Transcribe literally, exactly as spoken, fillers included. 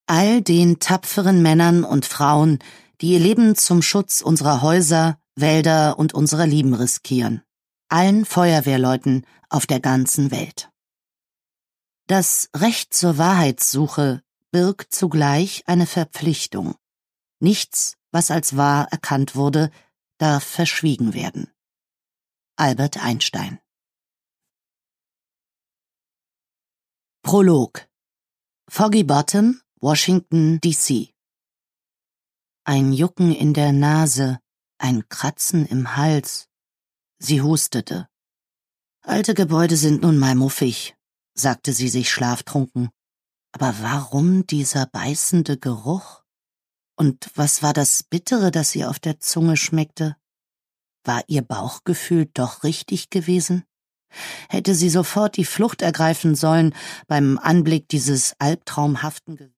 All den tapferen Männern und Frauen, die ihr Leben zum Schutz unserer Häuser, Wälder und unserer Lieben riskieren. Allen Feuerwehrleuten auf der ganzen Welt. Das Recht zur Wahrheitssuche birgt zugleich eine Verpflichtung. Nichts, was als wahr erkannt wurde, darf verschwiegen werden. Albert Einstein. Prolog. Foggy Bottom, Washington, D C Ein Jucken in der Nase, ein Kratzen im Hals. Sie hustete. Alte Gebäude sind nun mal muffig, sagte sie sich schlaftrunken. Aber warum dieser beißende Geruch? Und was war das Bittere, das ihr auf der Zunge schmeckte? War ihr Bauchgefühl doch richtig gewesen? Hätte sie sofort die Flucht ergreifen sollen beim Anblick dieses albtraumhaften